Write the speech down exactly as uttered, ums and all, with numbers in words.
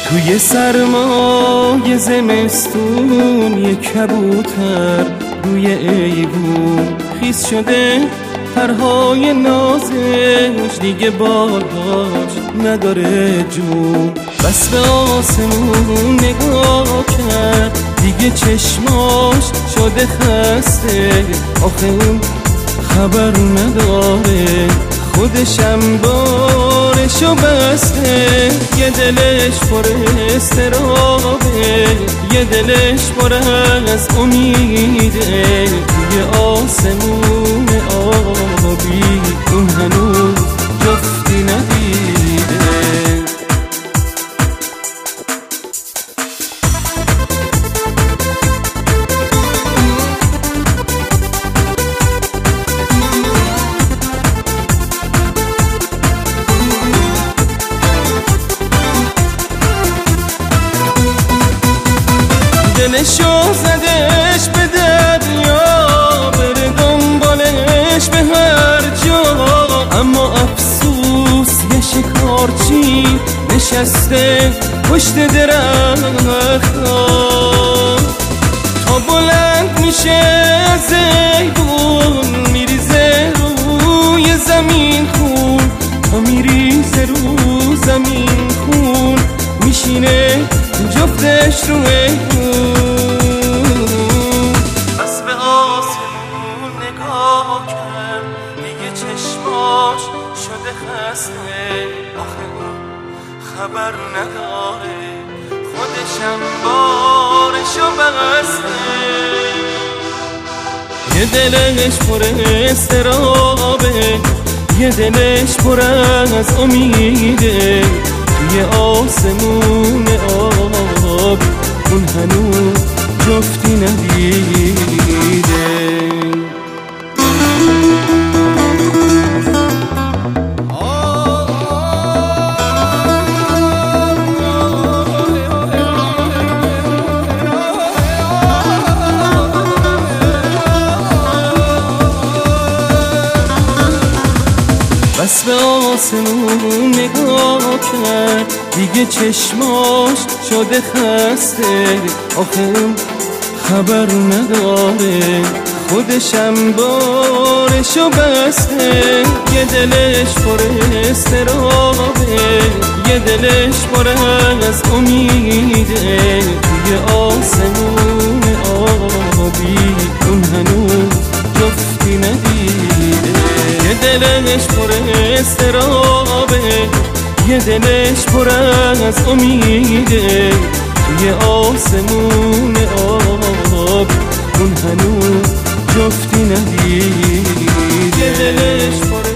توی سرمای زمستون یه کبوتر روی ایوون خیس شده، پرهای نازش دیگه باداش نداره جون. بس به آسمون نگاه کرد دیگه چشماش شده خسته، آخه اون خبر نداره خودشم بارشو بسته. یه دلش پر استرابه، یه دلش پر از امیده، توی آسمون آبی اون هنوز جفتی ندیده. دلشو زدش به دریا، بره دنبالش به هر جا، اما افسوس یه شکارچی نشسته پشت درخت‌ها. تا بلند میشه زیبون میریزه روی زمین خون، تا میریزه رو زمین خون میشینه جفتش رو ایوون. بس به آسمون نگاه کرد دیگه چشماش شده خسته، آخه اون خبر نداره خودشم بارشو بسته. یه دلش پر استرابه، یه دلش پر از امیده، توی آسمون آب اون هنوز جفتی ندیده. بس به آسمون نگاه کرد دیگه چشماش شده خسته، آخه اون خبر نداره خودشم بارشو بسته. یه دلش پر استرابه، یه دلش پر از امیده، توی آسمون آبی اون هنوز جفتی ندیده. یه دلش پر استرابه، یه دلش پر از امیده، توی آسمون آب اون هنوز جفتی ندیده. یه دلش پر